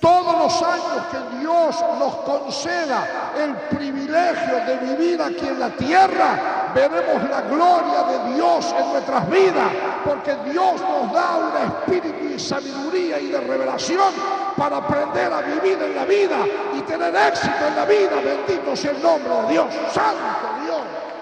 Todos los años que Dios nos conceda el privilegio de vivir aquí en la tierra, veremos la gloria de Dios en nuestras vidas, porque Dios nos da un espíritu de sabiduría y de revelación para aprender a vivir en la vida y tener éxito en la vida. Bendito sea el nombre de Dios. ¡Santo Dios!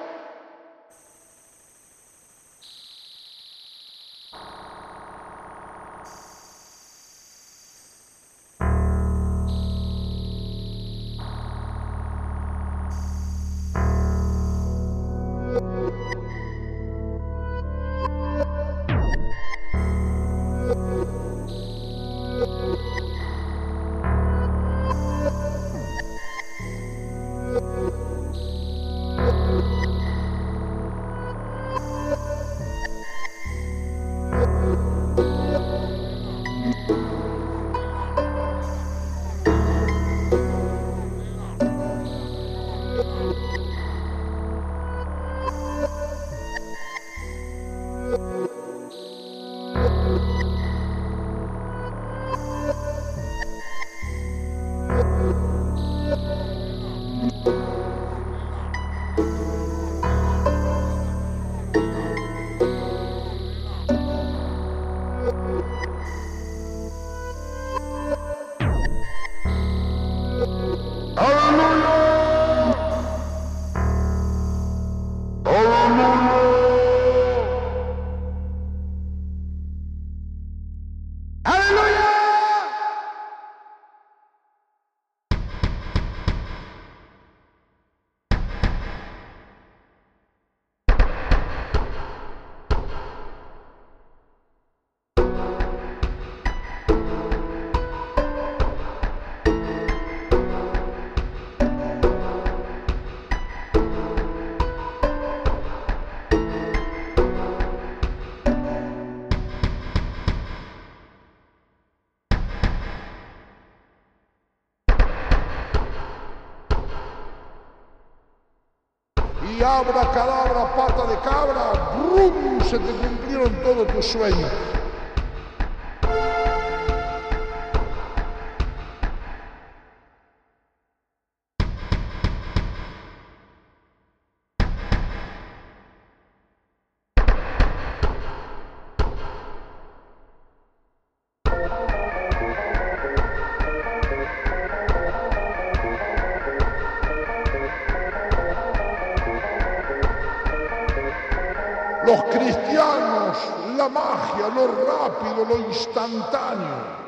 Y abracadabra, pata de cabra, ¡brum! Se te cumplieron todos tus sueños. Los cristianos, la magia, lo rápido, lo instantáneo.